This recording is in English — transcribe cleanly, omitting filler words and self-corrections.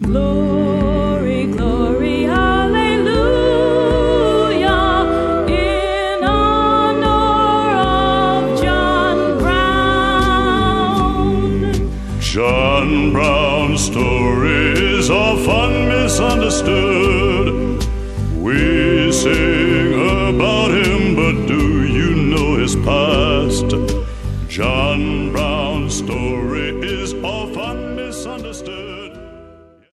Glory, glory, hallelujah, in honor of John Brown. John Brown's stories are often misunderstood. We sing about him, but do you know his past? John Brown's story